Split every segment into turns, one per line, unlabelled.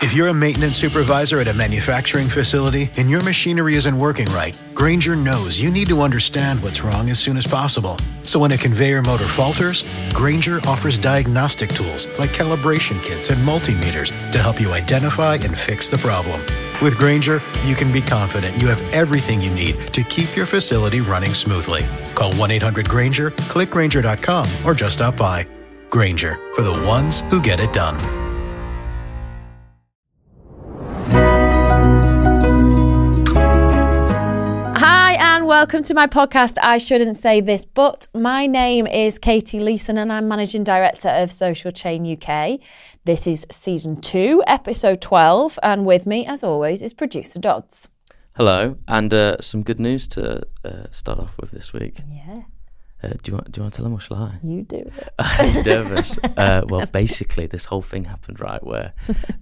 If you're a maintenance supervisor at a manufacturing facility and your machinery isn't working right, Grainger knows you need to understand what's wrong as soon as possible. So when a conveyor motor falters, Grainger offers diagnostic tools like calibration kits and multimeters to help you identify and fix the problem. With Grainger, you can be confident you have everything you need to keep your facility running smoothly. Call 1-800-GRAINGER, click Grainger.com, or just stop by. Grainger, for the ones who get it done.
Hi and welcome to my podcast, I Shouldn't Say This, but my name is Katie Leeson and I'm Managing Director of Social Chain UK. This is Season 2, Episode 12, and with me, as always, is Producer Dodds.
Hello, and some good news to start off with this week.
Yeah.
Do you want to tell them, or shall I?
You do it.
I'm nervous. Well, basically, this whole thing happened, right, where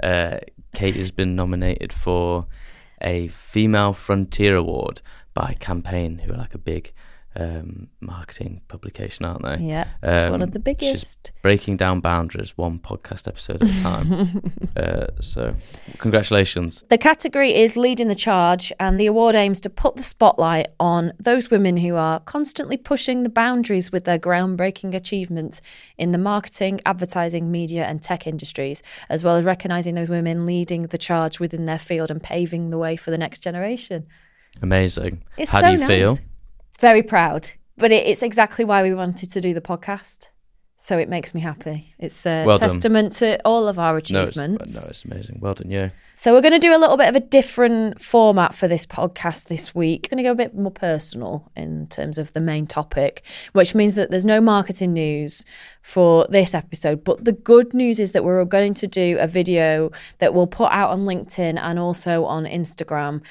Kate has been nominated for a Female Frontier Award by Campaign, who are like a big marketing publication, aren't they?
Yeah, it's one of the biggest.
She's breaking down boundaries one podcast episode at a time. So, congratulations.
The category is Leading the Charge, and the award aims to put the spotlight on those women who are constantly pushing the boundaries with their groundbreaking achievements in the marketing, advertising, media and tech industries, as well as recognising those women leading the charge within their field and paving the way for the next generation. Amazing.
How do you feel?
Very proud, but it's exactly why we wanted to do the podcast. So it makes me happy. It's a testament to all of our achievements.
No, it's amazing. Well done, yeah.
So we're going to do a little bit of a different format for this podcast this week. We're going to go a bit more personal in terms of the main topic, which means that there's no marketing news for this episode. But the good news is that we're going to do a video that we'll put out on LinkedIn and also on Instagram,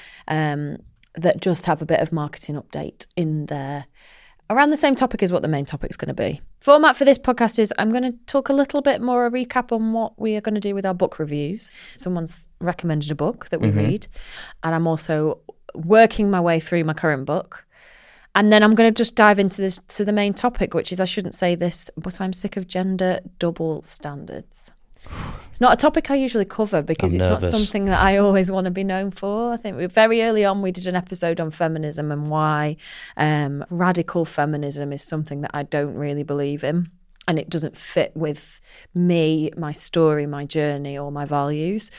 that just have a bit of marketing update in there around the same topic as what the main topic is going to be. Format for this podcast is I'm going to talk a little bit more, a recap on what we are going to do with our book reviews. Someone's recommended a book that we read, and I'm also working my way through my current book. And then I'm going to just dive into this to the main topic, which is I shouldn't say this, but I'm sick of gender double standards. It's not a topic I usually cover because it's not something that I always want to be known for. I think very early on we did an episode on feminism and why radical feminism is something that I don't really believe in, and it doesn't fit with me, my story, my journey or my values.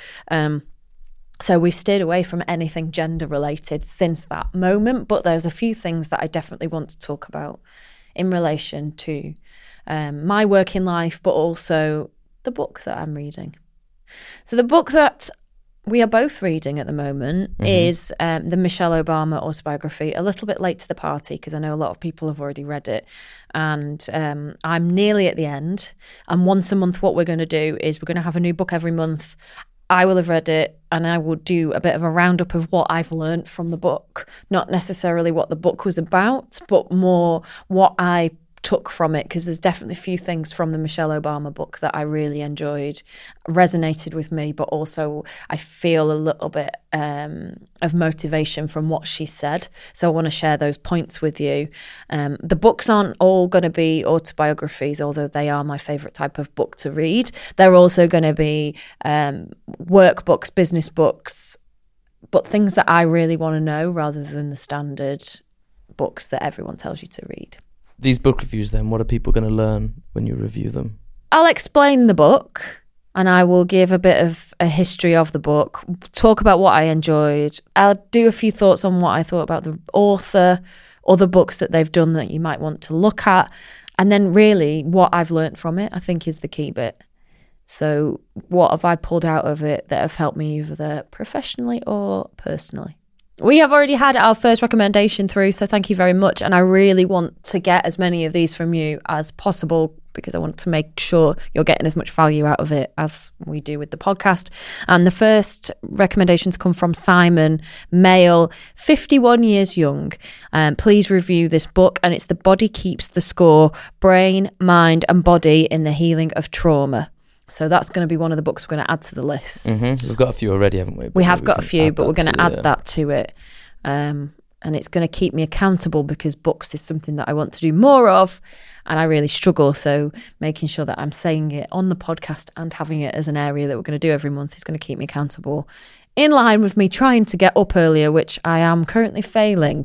So we've stayed away from anything gender related since that moment, but there's a few things that I definitely want to talk about in relation to my working life, but also the book that I'm reading. So the book that we are both reading at the moment is the Michelle Obama autobiography, A Little Bit Late to the Party, because I know a lot of people have already read it. And I'm nearly at the end. And once a month, what we're going to do is we're going to have a new book every month. I will have read it and I will do a bit of a roundup of what I've learned from the book. Not necessarily what the book was about, but more what I took from it, because there's definitely a few things from the Michelle Obama book that I really enjoyed, resonated with me, but also I feel a little bit of motivation from what she said. So I want to share those points with you. The books aren't all going to be autobiographies, although they are my favourite type of book to read. They're also going to be workbooks, business books, but things that I really want to know rather than the standard books that everyone tells you to read.
These book reviews then, what are people going to learn when you review them?
I'll explain the book and I will give a bit of a history of the book, talk about what I enjoyed. I'll do a few thoughts on what I thought about the author, other books that they've done that you might want to look at. And then really what I've learned from it, I think, is the key bit. So what have I pulled out of it that have helped me either professionally or personally? We have already had our first recommendation through, so thank you very much. And I really want to get as many of these from you as possible because I want to make sure you're getting as much value out of it as we do with the podcast. And the first recommendations come from Simon, male, 51 years young. Please review this book, and it's The Body Keeps the Score, Brain, Mind and Body in the Healing of Trauma. So that's going to be one of the books we're going to add to the list.
We've got a few already, haven't we?
We have got a few, but we're going to add that to it. and it's going to keep me accountable because books is something that I want to do more of and I really struggle. So making sure that I'm saying it on the podcast and having it as an area that we're going to do every month is going to keep me accountable, in line with me trying to get up earlier, which I am currently failing.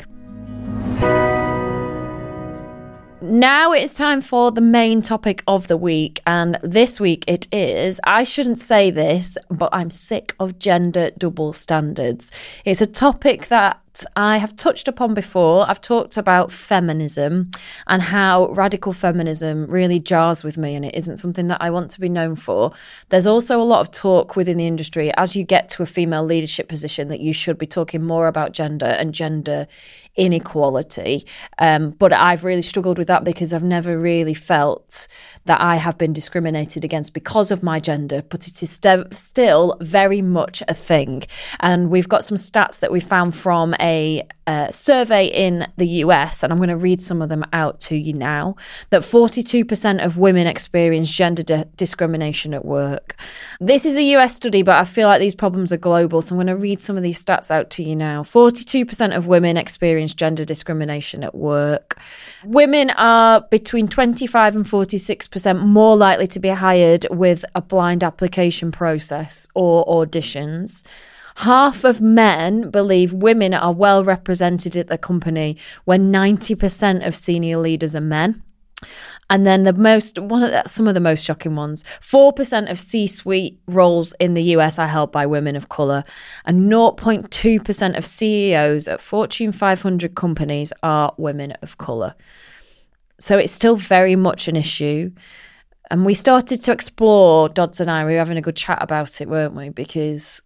Now it's time for the main topic of the week, and this week it is, I shouldn't say this, but I'm sick of gender double standards. It's a topic that I have touched upon before. I've talked about feminism and how radical feminism really jars with me, and it isn't something that I want to be known for. There's also a lot of talk within the industry as you get to a female leadership position that you should be talking more about gender and gender inequality. But I've really struggled with that because I've never really felt that I have been discriminated against because of my gender, but it is still very much a thing. And we've got some stats that we found from a survey in the US, and I'm going to read some of them out to you now, that 42% of women experience gender discrimination at work. This is a US study, but I feel like these problems are global, so I'm going to read some of these stats out to you now. 42% of women experience gender discrimination at work. Women are between 25 and 46% more likely to be hired with a blind application process or auditions. Half of men believe women are well represented at the company when 90% of senior leaders are men. And then some of the most shocking ones, 4% of C-suite roles in the US are held by women of colour, and 0.2% of CEOs at Fortune 500 companies are women of colour. So it's still very much an issue. And we started to explore, Dodds and I, we were having a good chat about it, weren't we? Because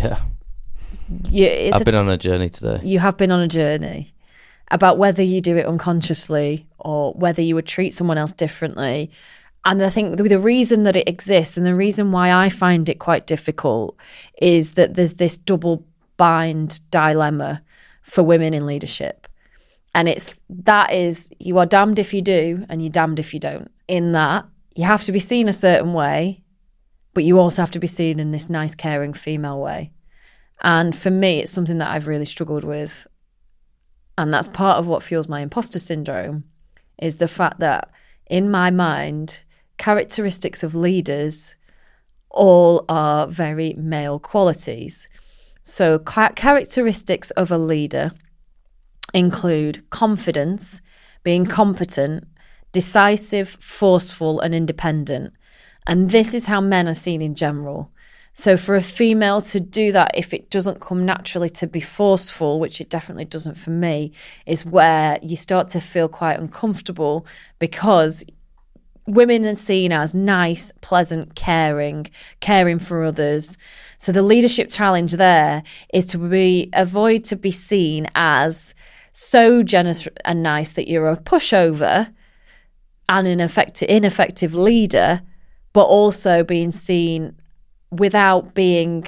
I've been
on a journey today.
You have been on a journey about whether you do it unconsciously or whether you would treat someone else differently. And I think the reason that it exists and the reason why I find it quite difficult is that there's this double bind dilemma for women in leadership. And you are damned if you do and you're damned if you don't. In that, you have to be seen a certain way, but you also have to be seen in this nice, caring female way. And for me, it's something that I've really struggled with. And that's part of what fuels my imposter syndrome, is the fact that in my mind, characteristics of leaders all are very male qualities. So characteristics of a leader include confidence, being competent, decisive, forceful, and independent. And this is how men are seen in general. So for a female to do that, if it doesn't come naturally to be forceful, which it definitely doesn't for me, is where you start to feel quite uncomfortable, because women are seen as nice, pleasant, caring for others. So the leadership challenge there is to avoid to be seen as so generous and nice that you're a pushover and an ineffective leader, but also being seen without being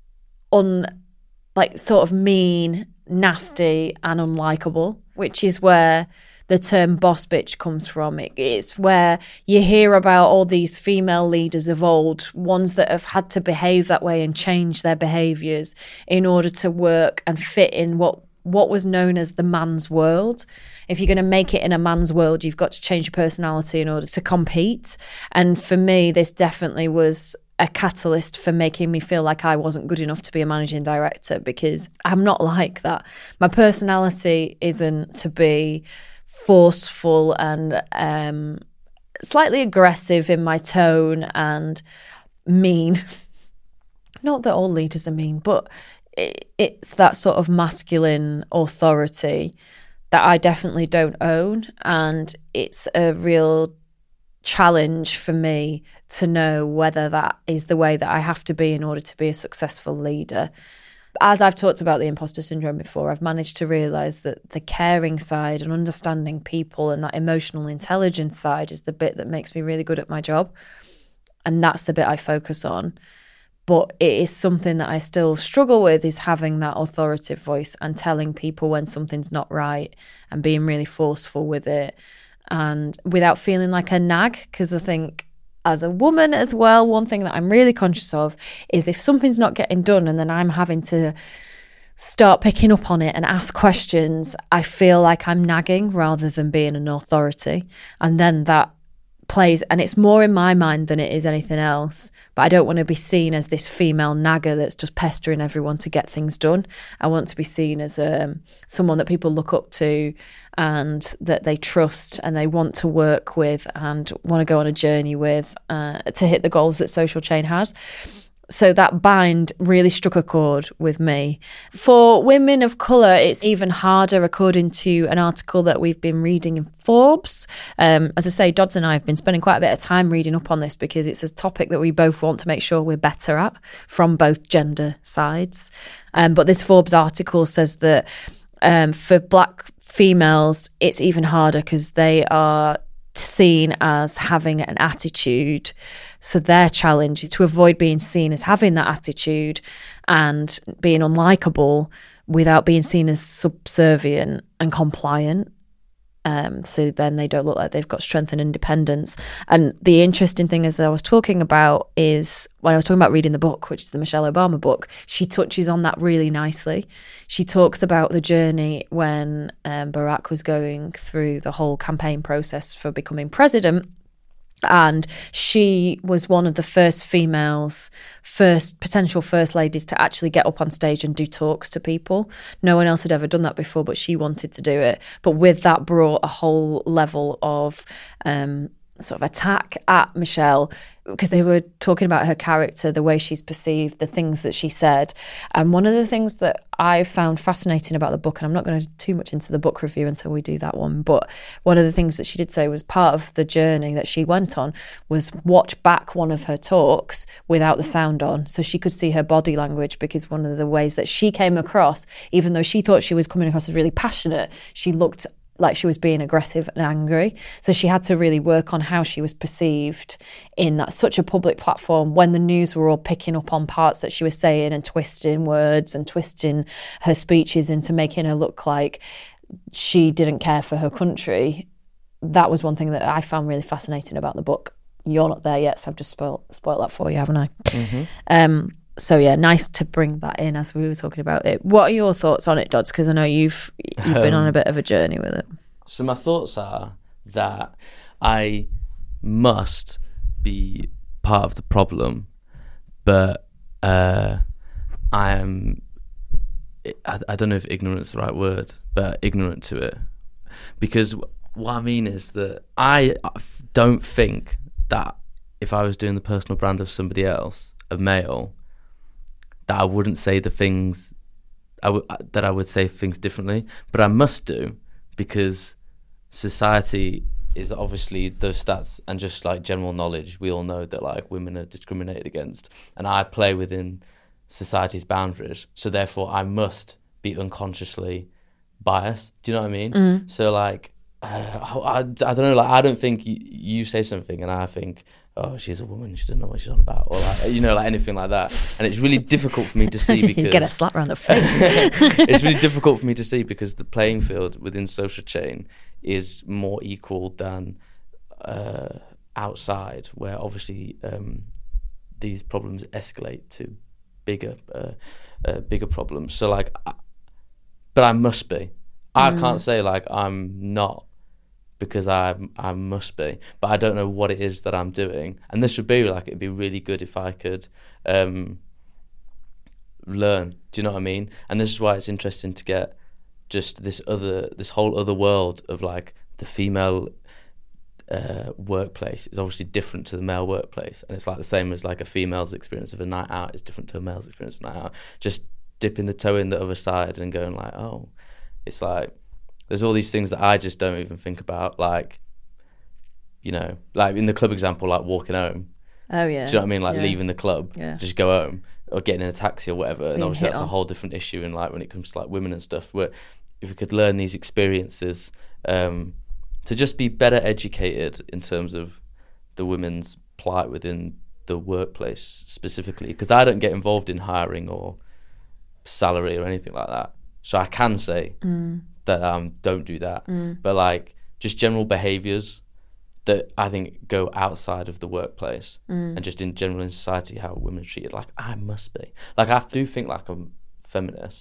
sort of mean, nasty and unlikable, which is where the term boss bitch comes from. It's where you hear about all these female leaders of old, ones that have had to behave that way and change their behaviours in order to work and fit in what was known as the man's world. If you're going to make it in a man's world, you've got to change your personality in order to compete. And for me, this definitely was a catalyst for making me feel like I wasn't good enough to be a managing director, because I'm not like that. My personality isn't to be forceful and slightly aggressive in my tone and mean. Not that all leaders are mean, but it's that sort of masculine authority that I definitely don't own. And it's a real challenge for me to know whether that is the way that I have to be in order to be a successful leader. As I've talked about the imposter syndrome before, I've managed to realise that the caring side and understanding people and that emotional intelligence side is the bit that makes me really good at my job. And that's the bit I focus on. But it is something that I still struggle with, is having that authoritative voice and telling people when something's not right and being really forceful with it, and without feeling like a nag. Because I think as a woman as well, one thing that I'm really conscious of is if something's not getting done and then I'm having to start picking up on it and ask questions, I feel like I'm nagging rather than being an authority. And then that plays, and it's more in my mind than it is anything else. But I don't want to be seen as this female nagger that's just pestering everyone to get things done. I want to be seen as someone that people look up to and that they trust and they want to work with and want to go on a journey with to hit the goals that Social Chain has. So that bind really struck a chord with me. For women of colour, it's even harder, according to an article that we've been reading in Forbes. As I say, Dodds and I have been spending quite a bit of time reading up on this because it's a topic that we both want to make sure we're better at from both gender sides. But this Forbes article says that for black females, it's even harder because they are seen as having an attitude. So their challenge is to avoid being seen as having that attitude and being unlikable without being seen as subservient and compliant. So then they don't look like they've got strength and independence. And the interesting thing, as I was talking about, is when I was talking about reading the book, which is the Michelle Obama book, she touches on that really nicely. She talks about the journey when Barack was going through the whole campaign process for becoming president. And she was one of the first females, potential first ladies to actually get up on stage and do talks to people. No one else had ever done that before, but she wanted to do it. But with that brought a whole level of sort of attack at Michelle, because they were talking about her character, the way she's perceived, the things that she said. And one of the things that I found fascinating about the book, and I'm not going to too much into the book review until we do that one, but one of the things that she did say was part of the journey that she went on was watch back one of her talks without the sound on, so she could see her body language, because one of the ways that she came across, even though she thought she was coming across as really passionate, she looked like she was being aggressive and angry. So she had to really work on how she was perceived in that such a public platform when the news were all picking up on parts that she was saying and twisting words and twisting her speeches into making her look like she didn't care for her country. That was one thing that I found really fascinating about the book. You're not there yet, so I've just spoiled that for you, haven't I? Mm-hmm. So yeah, nice to bring that in as we were talking about it. What are your thoughts on it, Dodds? Because I know you've been on a bit of a journey with it.
So my thoughts are that I must be part of the problem, but I don't know if ignorance is the right word, but ignorant to it. Because what I mean is that I don't think that if I was doing the personal brand of somebody else, a male, that I wouldn't say the things that I would say things differently, but I must do, because society is obviously those stats and just like general knowledge. We all know that like women are discriminated against, and I play within society's boundaries, so therefore I must be unconsciously biased. Do you know what I mean? Mm. So like I don't know, like I don't think you say something and I think, oh, she's a woman, she doesn't know what she's on about, or like, you know, like anything like that. And it's really difficult for me to see because...
You get a slap around the face.
It's really difficult for me to see because the playing field within Social Chain is more equal than outside, where obviously these problems escalate to bigger problems. So like, but I must be. I can't say like I'm not, because I must be, but I don't know what it is that I'm doing. And this would be like, it'd be really good if I could learn. Do you know what I mean? And this is why it's interesting to get just this whole other world of like the female workplace is obviously different to the male workplace, and it's like the same as like a female's experience of a night out is different to a male's experience of a night out. Just dipping the toe in the other side and going like, oh, it's like there's all these things that I just don't even think about, like, you know, like in the club example, like walking home.
Oh yeah.
Do you know what I mean? Like leaving the club, just go home, or getting in a taxi or whatever. And obviously that's a whole different issue. And like when it comes to like women and stuff, where if we could learn these experiences, to just be better educated in terms of the women's plight within the workplace specifically, because I don't get involved in hiring or salary or anything like that. So I can say that don't do that. But like just general behaviours that I think go outside of the workplace and just in general in society, how women are treated, like I must be. Like I do think like I'm feminist.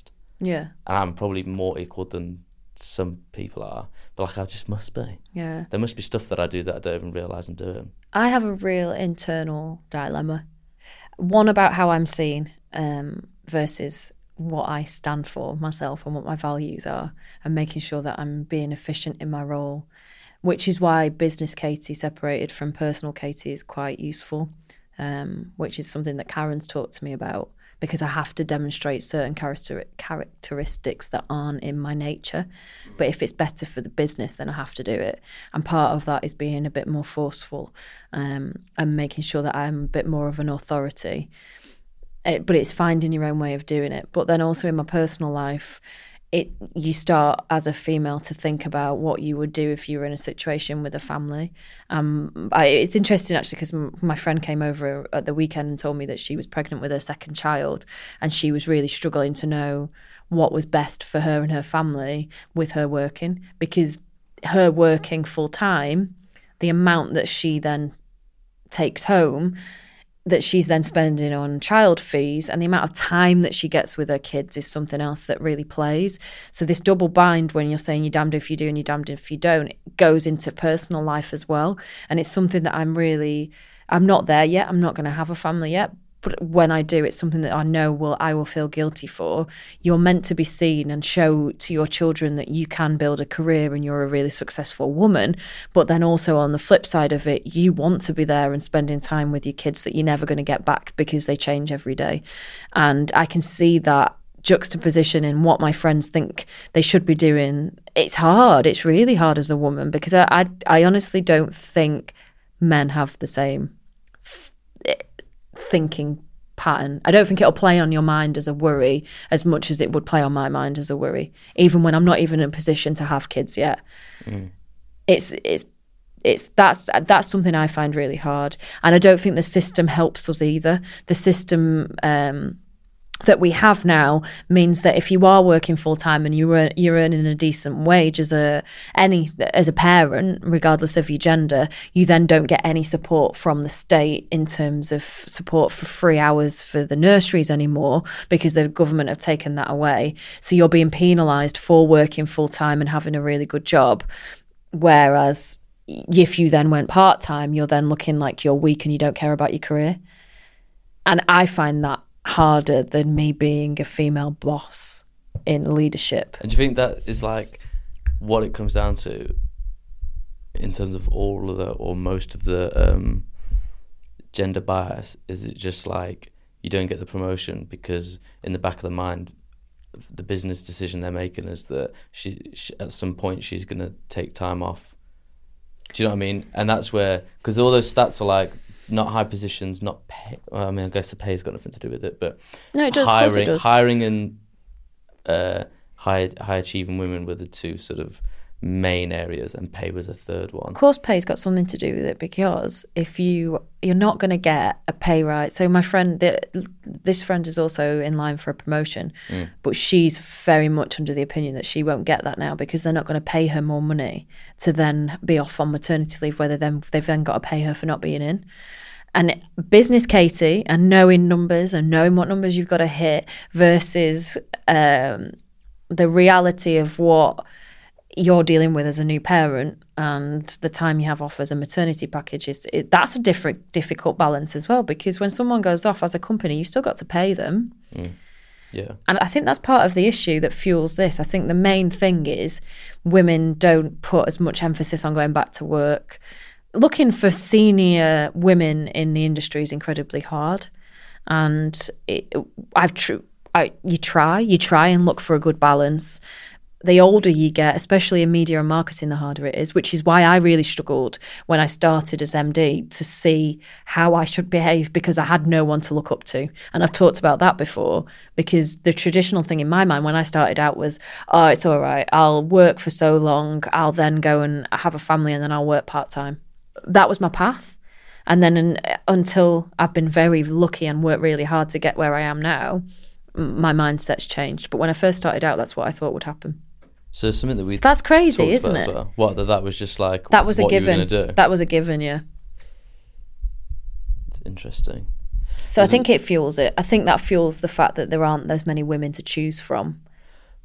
Yeah.
And I'm probably more equal than some people are, but like I just must be.
Yeah.
There must be stuff that I do that I don't even realise I'm doing.
I have a real internal dilemma. One about how I'm seen versus what I stand for myself and what my values are, and making sure that I'm being efficient in my role, which is why business Katie separated from personal Katie is quite useful, which is something that Karen's talked to me about, because I have to demonstrate certain characteristics that aren't in my nature. But if it's better for the business, then I have to do it. And part of that is being a bit more forceful and making sure that I'm a bit more of an authority. But it's finding your own way of doing it. But then also in my personal life, you start as a female to think about what you would do if you were in a situation with a family. It's interesting actually, because my friend came over at the weekend and told me that she was pregnant with her second child, and she was really struggling to know what was best for her and her family with her working, because her working full time, the amount that she then takes home, that she's then spending on child fees, and the amount of time that she gets with her kids is something else that really plays. So this double bind, when you're saying you're damned if you do and you're damned if you don't, it goes into personal life as well. And it's something that I'm not there yet. I'm not going to have a family yet. But when I do, it's something that I know I will feel guilty for. You're meant to be seen and show to your children that you can build a career and you're a really successful woman. But then also on the flip side of it, you want to be there and spending time with your kids that you're never going to get back because they change every day. And I can see that juxtaposition in what my friends think they should be doing. It's hard. It's really hard as a woman, because I honestly don't think men have the same thinking pattern. I don't think it'll play on your mind as a worry as much as it would play on my mind as a worry, even when I'm not even in a position to have kids yet. That's something I find really hard, and I don't think the system helps us either. The system that we have now means that if you are working full time and you're earning a decent wage as a parent, regardless of your gender, you then don't get any support from the state in terms of support for 3 hours for the nurseries anymore, because the government have taken that away. So you're being penalised for working full time and having a really good job, whereas if you then went part time, you're then looking like you're weak and you don't care about your career. And I find that harder than me being a female boss in leadership.
And do you think that is like what it comes down to in terms of all of the, or most of the gender bias? Is it just like you don't get the promotion because in the back of the mind, the business decision they're making is that she at some point she's going to take time off? Do you know what I mean? And that's where, because all those stats are like, not high positions, not pay. Well, I mean, I guess the pay's got nothing to do with it, but
no, it does. Of course it does.
Hiring and high achieving women were the two sort of main areas, and pay was a third one.
Of course, pay's got something to do with it, because if you're not going to get a pay rise. So my friend, this friend is also in line for a promotion, but she's very much under the opinion that she won't get that now because they're not going to pay her more money to then be off on maternity leave, whether they've then got to pay her for not being in. And business Katie, and knowing numbers and knowing what numbers you've got to hit versus the reality of what you're dealing with as a new parent and the time you have off as a maternity package, that's a difficult balance as well, because when someone goes off as a company, you've still got to pay them.
Yeah.
And I think that's part of the issue that fuels this. I think the main thing is women don't put as much emphasis on going back to work. Looking for senior women in the industry is incredibly hard, and you try and look for a good balance. The older you get, especially in media and marketing, the harder it is, which is why I really struggled when I started as MD to see how I should behave, because I had no one to look up to. And I've talked about that before, because the traditional thing in my mind when I started out was, oh, it's all right, I'll work for so long, I'll then go and have a family and then I'll work part-time. That was my path. And then until I've been very lucky and worked really hard to get where I am now, my mindset's changed. But when I first started out, that's what I thought would happen.
So it's something that we
that's crazy, isn't it?
Well. What, that was just like
that was
what
a given.
You were gonna do?
That was a given, yeah.
It's interesting.
So I think it fuels it. I think that fuels the fact that there aren't as many women to choose from.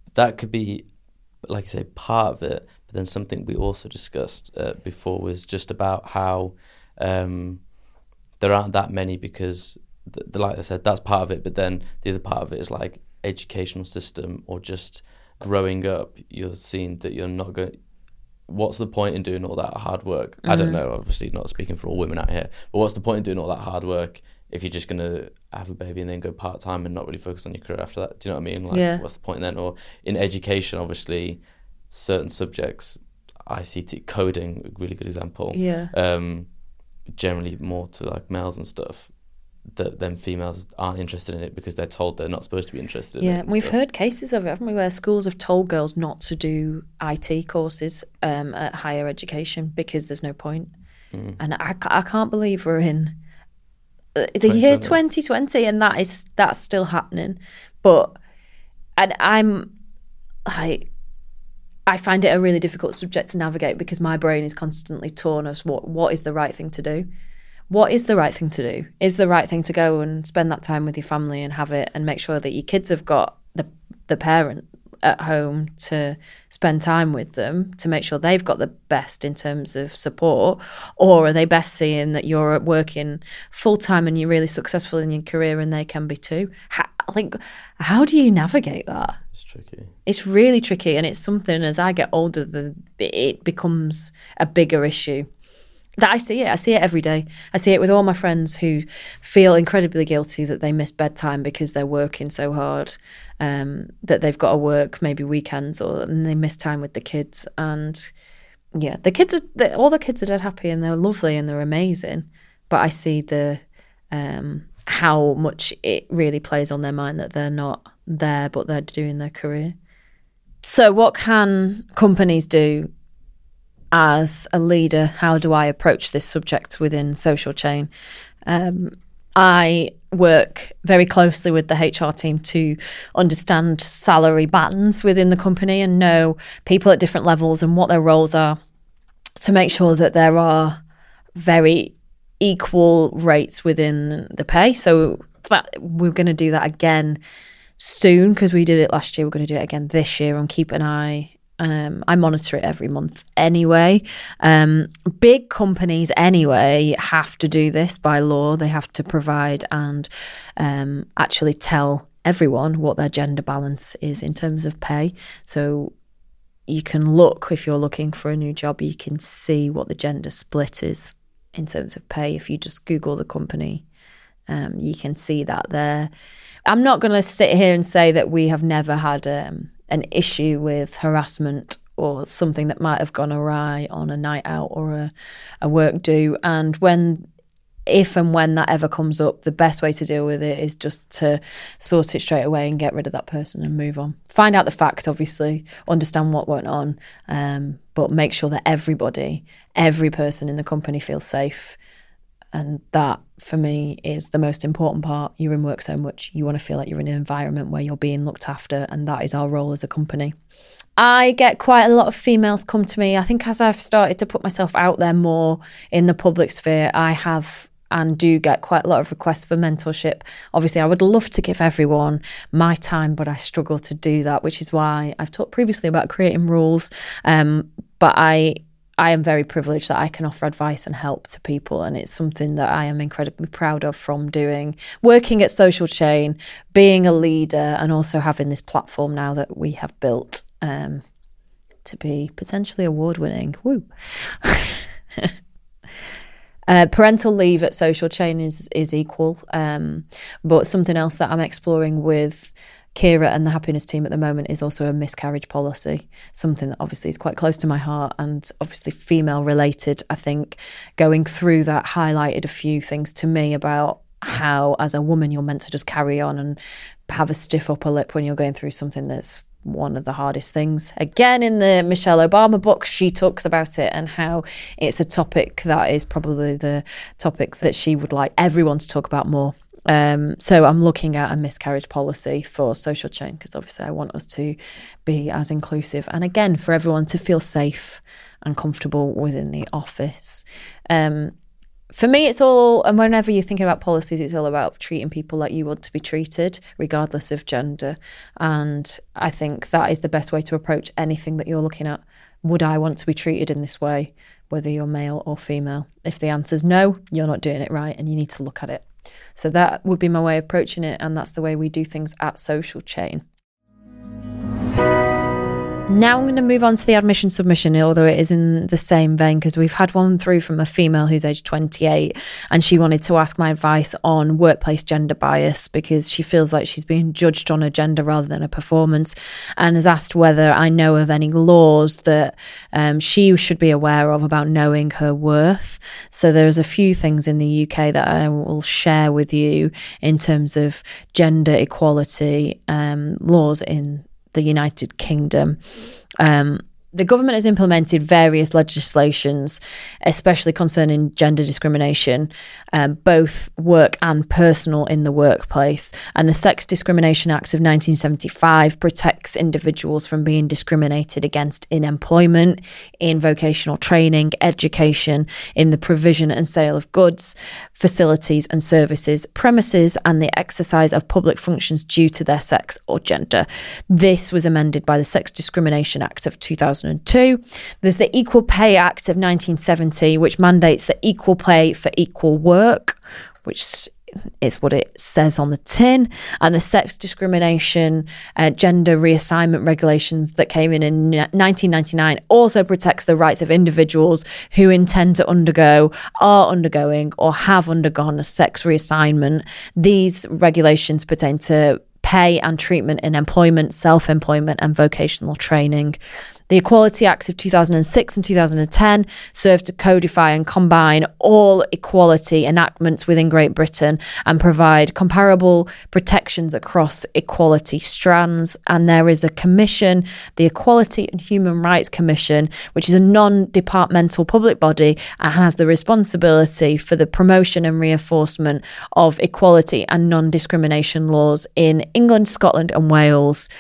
that could be, like I say, part of it. But then something we also discussed before was just about how there aren't that many, because, like I said, that's part of it. But then the other part of it is like educational system, or just growing up. You're seeing that you're not going. What's the point in doing all that hard work? I don't know. Obviously, not speaking for all women out here, but what's the point in doing all that hard work if you're just gonna have a baby and then go part time and not really focus on your career after that? Do you know what I mean? Like, what's the point then? Or in education, obviously, certain subjects, ICT, coding, a really good example. Generally more to like males and stuff. That then females aren't interested in it because they're told they're not supposed to be interested in it.
Yeah, we've heard cases of it, haven't we, where schools have told girls not to do IT courses at higher education because there's no point. And I can't believe we're in the year 2020 and that's still happening. But I'm like, I find it a really difficult subject to navigate because my brain is constantly torn as what is the right thing to do. What is the right thing to do? Is the right thing to go and spend that time with your family and have it and make sure that your kids have got the parent at home to spend time with them, to make sure they've got the best in terms of support? Or are they best seeing that you're working full-time and you're really successful in your career and they can be too? How do you navigate that?
It's tricky.
It's really tricky, and it's something, as I get older, it becomes a bigger issue. That I see it every day. I see it with all my friends who feel incredibly guilty that they miss bedtime because they're working so hard, that they've got to work maybe weekends, and they miss time with the kids. And yeah, all the kids are dead happy and they're lovely and they're amazing. But I see how much it really plays on their mind that they're not there, but they're doing their career. So what can companies do? As a leader, how do I approach this subject within Social Chain? I work very closely with the HR team to understand salary bands within the company and know people at different levels and what their roles are, to make sure that there are very equal rates within the pay. So we're going to do that again soon, because we did it last year. We're going to do it again this year and keep an eye. I monitor it every month anyway. Big companies anyway have to do this by law. They have to provide and actually tell everyone what their gender balance is in terms of pay. So you can look, if you're looking for a new job, you can see what the gender split is in terms of pay. If you just Google the company, you can see that there. I'm not going to sit here and say that we have never had an issue with harassment or something that might have gone awry on a night out or a work do. And if and when that ever comes up, the best way to deal with it is just to sort it straight away and get rid of that person and move on. Find out the facts, obviously, understand what went on, but make sure that every person in the company feels safe. And that, for me, is the most important part. You're in work so much. You want to feel like you're in an environment where you're being looked after, and that is our role as a company. I get quite a lot of females come to me. I think as I've started to put myself out there more in the public sphere, I have and do get quite a lot of requests for mentorship. Obviously, I would love to give everyone my time, but I struggle to do that, which is why I've talked previously about creating rules. But I am very privileged that I can offer advice and help to people, and it's something that I am incredibly proud of from doing, working at Social Chain, being a leader, and also having this platform now that we have built to be potentially award-winning. Woo! Parental leave at Social Chain is equal, but something else that I'm exploring with Kira and the happiness team at the moment is also a miscarriage policy, something that obviously is quite close to my heart and obviously female related. I think going through that highlighted a few things to me about how as a woman you're meant to just carry on and have a stiff upper lip when you're going through something that's one of the hardest things. Again, in the Michelle Obama book, she talks about it and how it's a topic that is probably the topic that she would like everyone to talk about more. So I'm looking at a miscarriage policy for Social Chain because obviously I want us to be as inclusive and again for everyone to feel safe and comfortable within the office. for me, it's all, and whenever you're thinking about policies, it's all about treating people like you want to be treated, regardless of gender. And I think that is the best way to approach anything that you're looking at. Would I want to be treated in this way, whether you're male or female? If the answer's no, you're not doing it right and you need to look at it. So that would be my way of approaching it, and that's the way we do things at Social Chain. Now I'm going to move on to the admission submission, although it is in the same vein, because we've had one through from a female who's aged 28, and she wanted to ask my advice on workplace gender bias because she feels like she's being judged on her gender rather than her performance, and has asked whether I know of any laws that she should be aware of about knowing her worth. So there's a few things in the UK that I will share with you in terms of gender equality laws in the United Kingdom. The government has implemented various legislations, especially concerning gender discrimination, both work and personal in the workplace. And the Sex Discrimination Act of 1975 protects individuals from being discriminated against in employment, in vocational training, education, in the provision and sale of goods, facilities and services, premises, and the exercise of public functions due to their sex or gender. This was amended by the Sex Discrimination Act of 2002. There's the Equal Pay Act of 1970, which mandates the equal pay for equal work, which is what it says on the tin, and the Sex Discrimination Gender Reassignment Regulations that came in 1999 also protects the rights of individuals who intend to undergo, are undergoing, or have undergone a sex reassignment. These regulations pertain to pay and treatment in employment, self-employment, and vocational training. The Equality Acts of 2006 and 2010 serve to codify and combine all equality enactments within Great Britain and provide comparable protections across equality strands. And there is a commission, the Equality and Human Rights Commission, which is a non-departmental public body and has the responsibility for the promotion and reinforcement of equality and non-discrimination laws in England, Scotland and Wales.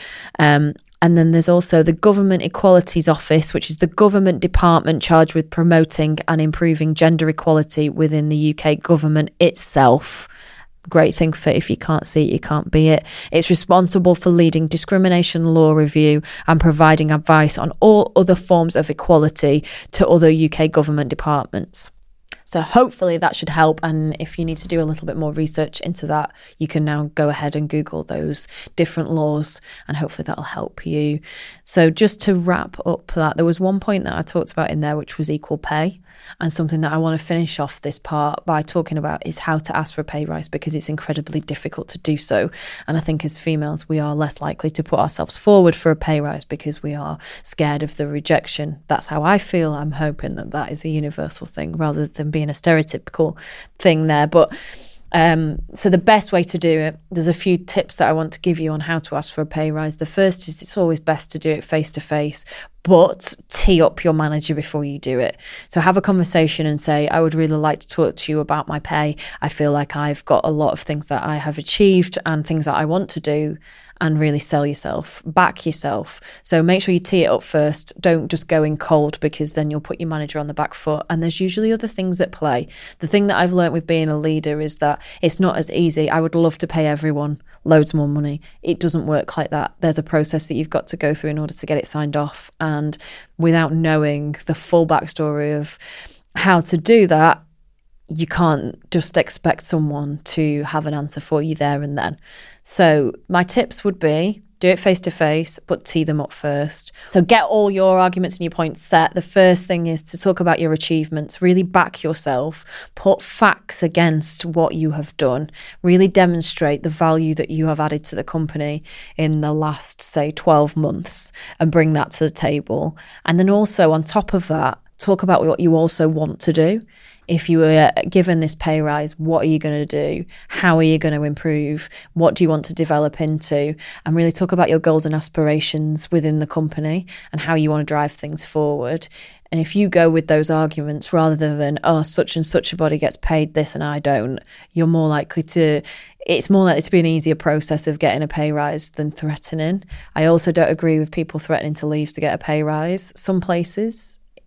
And then there's also the Government Equalities Office, which is the government department charged with promoting and improving gender equality within the UK government itself. Great thing for if you can't see it, you can't be it. It's responsible for leading discrimination law review and providing advice on all other forms of equality to other UK government departments. So hopefully that should help. And if you need to do a little bit more research into that, you can now go ahead and Google those different laws and hopefully that'll help you. So just to wrap up that, there was one point that I talked about in there, which was equal pay. And something that I want to finish off this part by talking about is how to ask for a pay rise, because it's incredibly difficult to do so. And I think as females, we are less likely to put ourselves forward for a pay rise because we are scared of the rejection. That's how I feel. I'm hoping that that is a universal thing rather than being a stereotypical thing there. But so the best way to do it, there's a few tips that I want to give you on how to ask for a pay rise. The first is it's always best to do it face to face, but tee up your manager before you do it. So have a conversation and say, I would really like to talk to you about my pay. I feel like I've got a lot of things that I have achieved and things that I want to do, and really sell yourself, back yourself. So make sure you tee it up first. Don't just go in cold, because then you'll put your manager on the back foot. And there's usually other things at play. The thing that I've learned with being a leader is that it's not as easy. I would love to pay everyone loads more money. It doesn't work like that. There's a process that you've got to go through in order to get it signed off. And without knowing the full backstory of how to do that, you can't just expect someone to have an answer for you there and then. So my tips would be, do it face to face, but tee them up first. So get all your arguments and your points set. The first thing is to talk about your achievements, really back yourself, put facts against what you have done, really demonstrate the value that you have added to the company in the last, say, 12 months and bring that to the table. And then also on top of that, talk about what you also want to do. If you were given this pay rise, what are you going to do? How are you going to improve? What do you want to develop into? And really talk about your goals and aspirations within the company and how you want to drive things forward. And if you go with those arguments rather than, oh, such and such a body gets paid this and I don't, you're more likely to, it's more likely to be an easier process of getting a pay rise than threatening. I also don't agree with people threatening to leave to get a pay rise. Some places,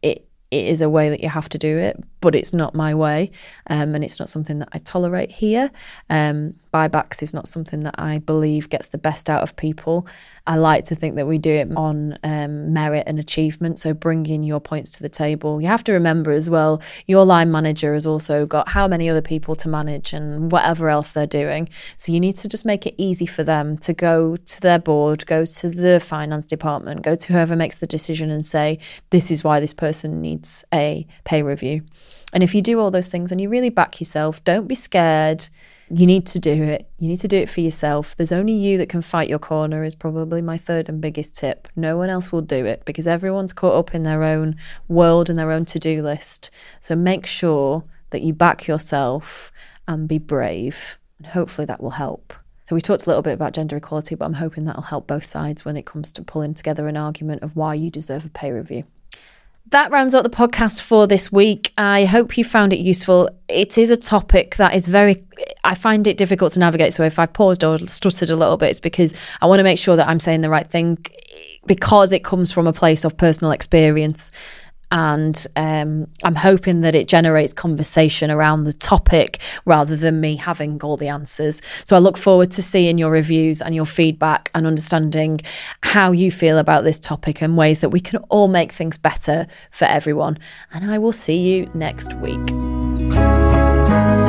it is a way that you have to do it, but it's not my way, and it's not something that I tolerate here. Buybacks is not something that I believe gets the best out of people. I like to think that we do it on merit and achievement, so bringing your points to the table. You have to remember as well, your line manager has also got how many other people to manage and whatever else they're doing. So you need to just make it easy for them to go to their board, go to the finance department, go to whoever makes the decision and say, this is why this person needs a pay review. And if you do all those things and you really back yourself, don't be scared. You need to do it. You need to do it for yourself. There's only you that can fight your corner is probably my third and biggest tip. No one else will do it because everyone's caught up in their own world and their own to-do list. So make sure that you back yourself and be brave. And hopefully that will help. So we talked a little bit about gender equality, but I'm hoping that'll help both sides when it comes to pulling together an argument of why you deserve a pay review. That rounds up the podcast for this week. I hope you found it useful. It is a topic that is I find it difficult to navigate. So if I paused or stuttered a little bit, it's because I want to make sure that I'm saying the right thing because it comes from a place of personal experience. And I'm hoping that it generates conversation around the topic rather than me having all the answers. So I look forward to seeing your reviews and your feedback and understanding how you feel about this topic and ways that we can all make things better for everyone. And I will see you next week.